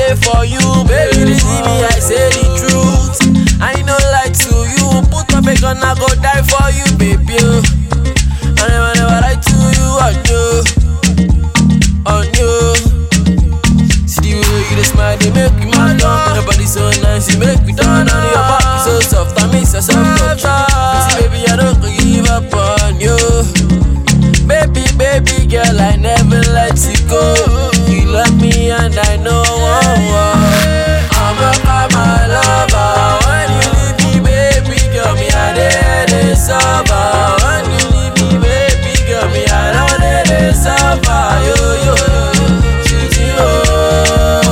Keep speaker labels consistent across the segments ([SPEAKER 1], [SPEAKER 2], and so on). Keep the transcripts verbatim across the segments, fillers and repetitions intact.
[SPEAKER 1] there for you, baby. You see me, I say the truth. I no lie to you. Put my back on, I go die for you, baby. I never, never lie to you, I know, I know. See the way you dey smile, they make me mad. Your body so nice, you make me turn on. Your body so soft, I miss a soft touch. See, baby, I don't give up on you. Baby, baby girl, I never let you go. You love me and I know. Oh, oh. I'm a my lover. When you leave me, baby girl, me I did it suffer. When you leave me, baby girl, me I don't let it suffer. Yo, yo, shoot you, oh,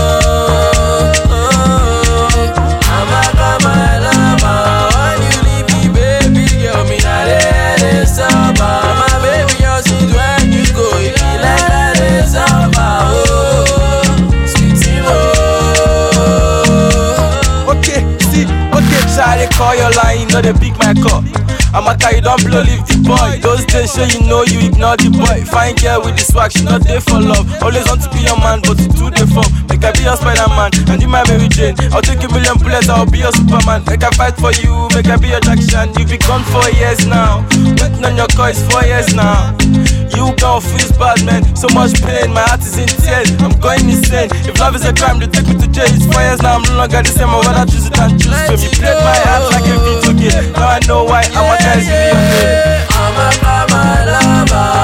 [SPEAKER 1] oh. I'm a my lover. When you leave me, baby girl, me I let it suffer. My baby, you're sweet when you go. You be like that is suffer, oh, sweetie, oh.
[SPEAKER 2] Okay, see, okay, try to call your line, you know they pick my call. I'm a guy, you don't blow, leave the boy. Those days, sure you know you ignore the boy. Fine girl with the swag, she not there for love. Always want to be your man, but you do the form. Make I be your Spider-Man, and you my Mary Jane. I'll take a million bullets, I'll be your Superman. Make I fight for you, make I be your Jackson. You've been gone for years now. Waiting on your call, it's four years now. You can't feel bad, man. So much pain, my heart is in tears. I'm going insane. If love is a crime, they take me to jail. It's four years now, I'm no longer the same. I rather choose it and choose for me. Played my heart like a video game. Now I know why I'm a guy's video game.
[SPEAKER 1] I'm a my lover.